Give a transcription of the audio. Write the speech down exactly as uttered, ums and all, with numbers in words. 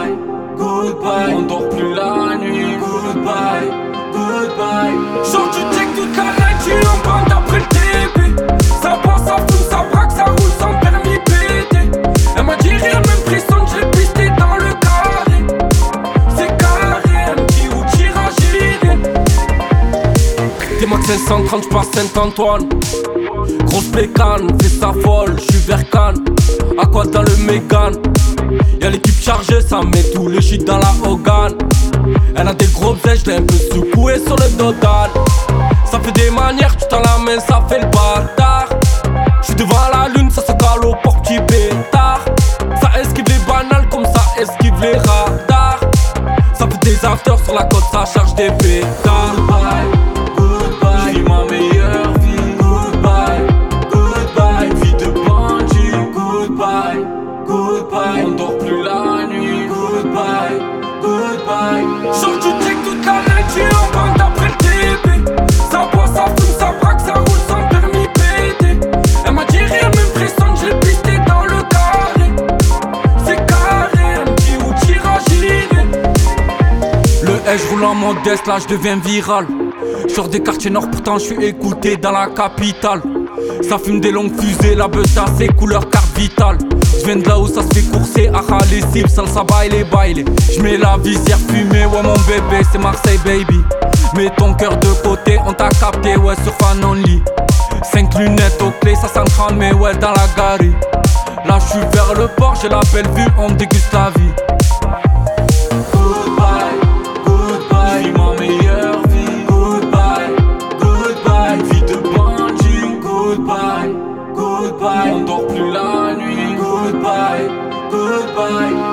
goodbye, goodbye. On dort plus la nuit, goodbye, goodbye. Genre tu check toute la night, tu en bande après le début. Ça passe, ça fume, ça braque, ça roule sans permis B D. Elle m'a dit rien, même frissonne, je l'ai pisté dans le carré. C'est carré, elle me dit où t'iras, j'irai. T'es max cinq cent trente, j'passe Saint-Antoine. Grosse pécane, fais sa folle, j'suis vers Cannes. À quoi dans le Mégane? Y'a l'équipe chargée, ça met tout le shit dans la Hogan. Elle a des gros bzèches, j'l'ai un peu secoué sur le dodal. Ça fait des manières, tu tends la main, ça fait le bâtard. J'suis devant la lune, ça se cale au port petit pétard. Ça esquive les banales comme ça esquive les radars. Ça fait des afters sur la côte, ça charge des pétards. Goodbye, goodbye, j'vis ma meilleure vie. Goodbye, goodbye, vie de bandit. Goodbye, goodbye, on dort plus la nuit. Goodbye, goodbye. Genre tu check toute la night, tu en bande après le début. Ça boit, ça fume, ça braque, ça roule sans permis B D. Elle m'a dit rien, même frissonne, je l'ai pisté dans le carré. C'est carré, elle me dit où t'iras, j'irai. Le S, je roule en modeste, là je deviens viral. J'sors des quartiers nord, pourtant je suis écouté dans la capitale. Ça fume des longues fusées, la beuta c'est couleur carte vitale. J'viens de là où ça se fait courser, aha les cibles, salsa baile baile. J'mets la visière fumée, ouais mon bébé c'est Marseille baby. Mets ton cœur de côté, on t'a capté, ouais sur fan only. Cinq lunettes aux clés, ça sent cramé, ouais dans la gare. Là j'suis vers le port, j'ai la belle vue, on déguste la vie. Goodbye, goodbye, j'vis ma meilleure vie. Goodbye, goodbye, vie de bandit. Goodbye, goodbye, on dort plus la nuit. Goodbye, goodbye.